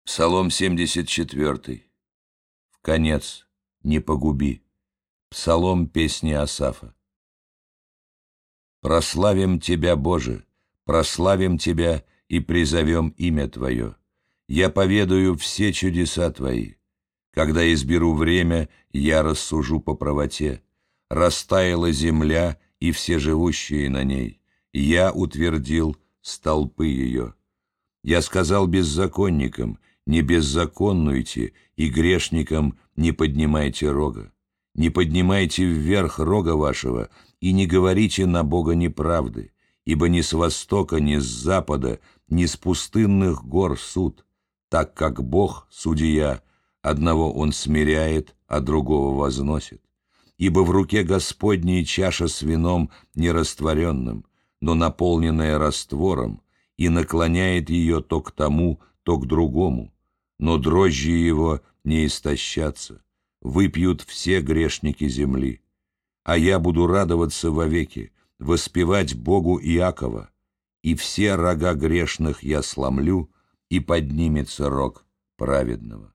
Псалом 74. В конец не погуби. Псалом песни Асафа. Прославим Тебя, Боже, прославим Тебя и призовем имя Твое. Я поведаю все чудеса Твои. Когда изберу время, я рассужу по правоте. Растаяла земля и все живущие на ней. Я утвердил столпы ее. Я сказал беззаконникам: не беззаконнуйте, и грешникам не поднимайте рога. Не поднимайте вверх рога вашего, и не говорите на Бога неправды, ибо ни с востока, ни с запада, ни с пустынных гор суд, так как Бог, судья, одного Он смиряет, а другого возносит. Ибо в руке Господней чаша с вином нерастворенным, но наполненная раствором, и наклоняет ее то к тому, то к другому, но дрожжи его не истощатся, выпьют все грешники земли. А я буду радоваться вовеки, воспевать Богу Иакова, и все рога грешных я сломлю, и поднимется рог праведного.